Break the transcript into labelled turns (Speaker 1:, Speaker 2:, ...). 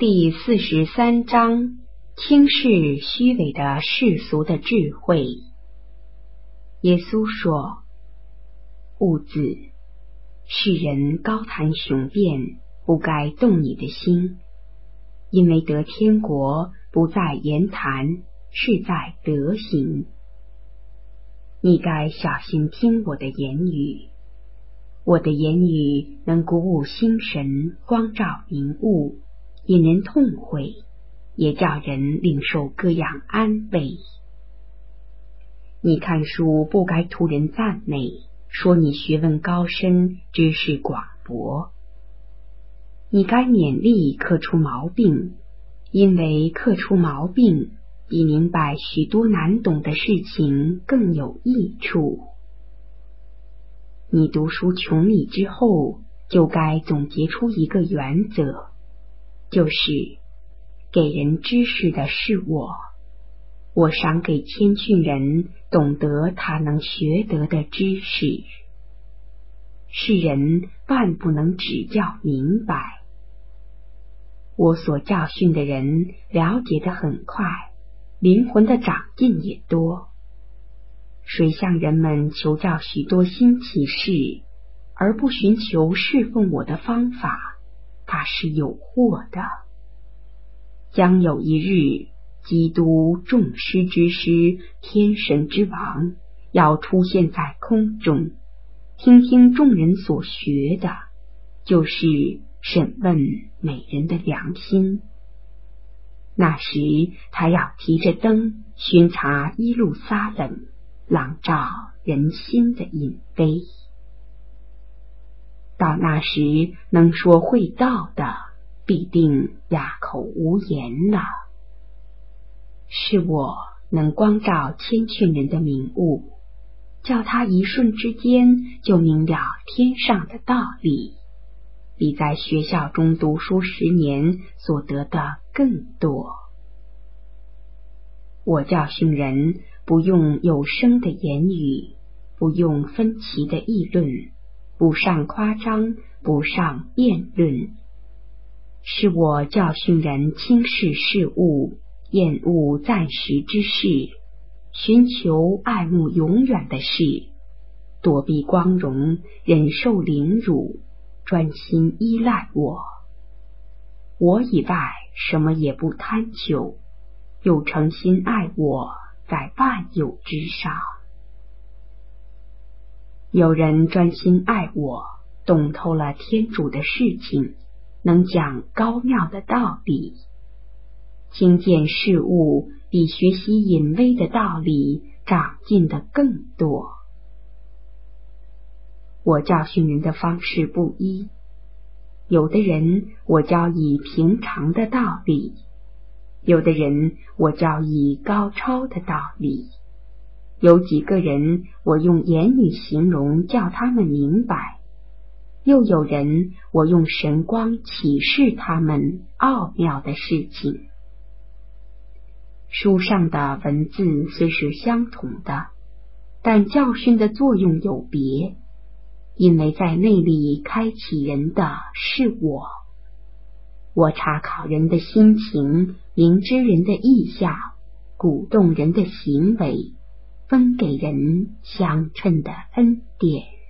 Speaker 1: 第43章：轻视虚伪的世俗的智慧。耶稣说：物子，世人高谈雄辩，不该动你的心，因为得天国不在言谈，是在德行。你该小心听我的言语，我的言语能鼓舞心神，光照明悟，引人痛悔，也叫人领受各样安慰。你看书不该图人赞美，说你学问高深，知识广博。你该勉励克出毛病，因为克出毛病比明白许多难懂的事情更有益处。你读书穷理之后，就该总结出一个原则，就是给人知识的是我赏给谦逊人懂得他能学得的知识。世人半不能指教明白，我所教训的人了解得很快，灵魂的长进也多。谁向人们求教许多新奇事，而不寻求侍奉我的方法，他是有祸的。将有一日，基督众师之师，天神之王，要出现在空中，听听众人所学的，就是审问每人的良心。那时他要提着灯巡查耶路撒冷，朗照人心的隐微。到那时，能说会道的必定哑口无言了。是我能光照谦逊人的明悟，叫他一瞬之间就明了天上的道理，比在学校中读书10年所得的更多。我教训人不用有声的言语，不用分歧的议论，不上夸张，不上辩论。是我教训人轻视事物，厌恶暂时之事，寻求爱慕永远的事，躲避光荣，忍受凌辱，专心依赖我以外什么也不贪求，又诚心爱我，在万有之上。有人专心爱我，懂透了天主的事情，能讲高妙的道理。轻见事物比学习隐微的道理长进的更多。我教训人的方式不一，有的人我教以平常的道理，有的人我教以高超的道理，有几个人我用言语形容叫他们明白，又有人我用神光启示他们奥妙的事情。书上的文字虽是相同的，但教训的作用有别，因为在内里开启人的是我查考人的心情，明知人的意向，鼓动人的行为，分给人相称的恩典。